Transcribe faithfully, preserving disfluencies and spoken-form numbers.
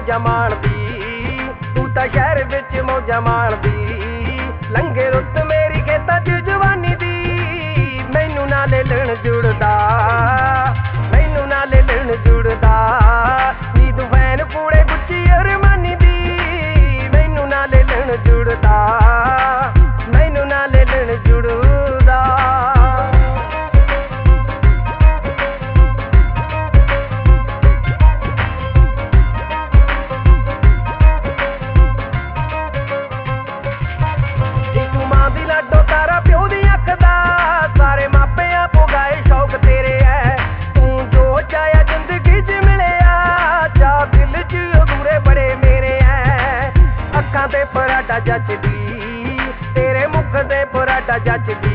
ਮੌਜਾਂ ਮਾਣਦੀ, ਤੂੰ ਤਾਂ ਸ਼ਹਿਰ ਵਿੱਚ ਮੌਜਾਂ ਮਾਣਦੀ। ਲੰਘੇ ਰੁੱਤ ਮੇਰੀ ਖੇਤਾਂ 'ਚ ਜਵਾਨੀ ਦੀ, ਮੈਨੂੰ ਨਾ ਲੈ ਲੈਣ ਜੁੜਦਾ, ਮੈਨੂੰ ਨਾ ਲੈ ਲੈਣ ਜੁੜਦਾ। ਨੀ ਤੂੰ ਫੈਨ ਕੂੜੇ ਗੁੱਚੀ ਅਰਮਾਨੀ ਦੀ, ਮੈਨੂੰ ਨਾ ਲੈ ਲੈਣ ਜੁੜਦਾ, ਮੈਨੂੰ ਨਾ ਲੈ ਲੈਣ ਜੁੜਦਾ। ਦੀ ਲਾਡੋ ਤਾਰਾ ਪਿਓ ਦੀ ਅੱਖ ਦਾ, ਸਾਰੇ ਮਾਪਿਆਂ ਪੁਗਾਏ ਸ਼ੌਕ ਤੇਰੇ ਐ। ਤੂੰ ਜੋ ਚਾਹਿਆ ਜ਼ਿੰਦਗੀ 'ਚ ਮਿਲਿਆ, ਚਾਹ ਦਿਲ 'ਚ ਅਧੂਰੇ ਬੜੇ ਮੇਰੇ ਐ। ਅੱਖਾਂ ਤੇ ਪਰਾਡਾ ਜੱਚਦੀ, ਤੇਰੇ ਮੁਖ ਤੇ ਪਰਾਡਾ ਜੱਚਦੀ।